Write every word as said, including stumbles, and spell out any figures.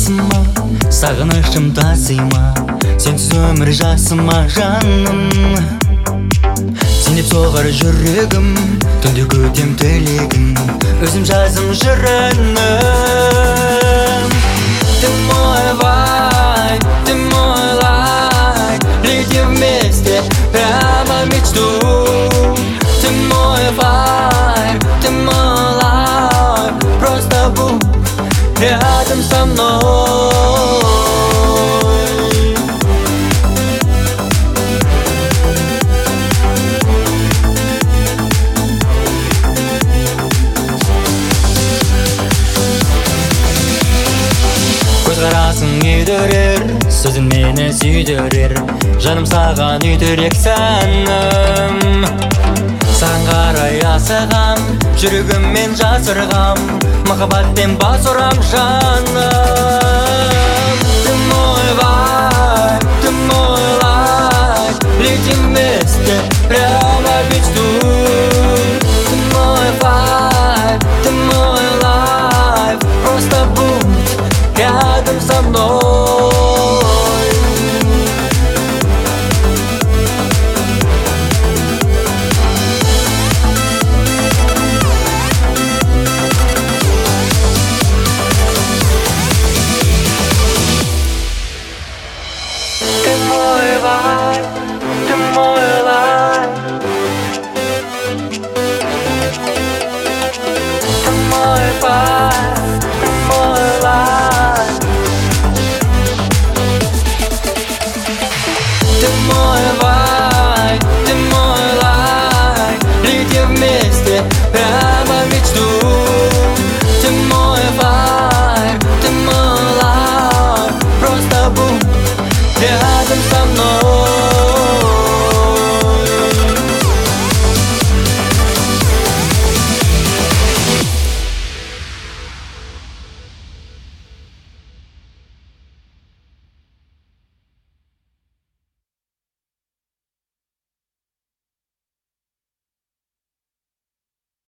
жасыма, сағынышым тасыма, сенсіз өмір жасыма жаным. Сенеп соғар жүрегім, түнде көтем тілегім, өзім жазым жырыным. Ты мой вай, ты мой лайк, лети вместе прямо в мечту. Ты мой вай, ты мой лайк, просто будь рядом со мной. Көзқарасың үйдірер, сөзің мені сүйдірер, жаным саған үйдірек сәнім. Саған қарай асығам, жүрегіммен жасырғам, махаббатпен бас ұрам жаным. Ты мой вай, ты мой лайк, летим вместе прямо в мечту. Ты мой вай, ты мой лайк, просто будь рядом со мной. Ты мой вай,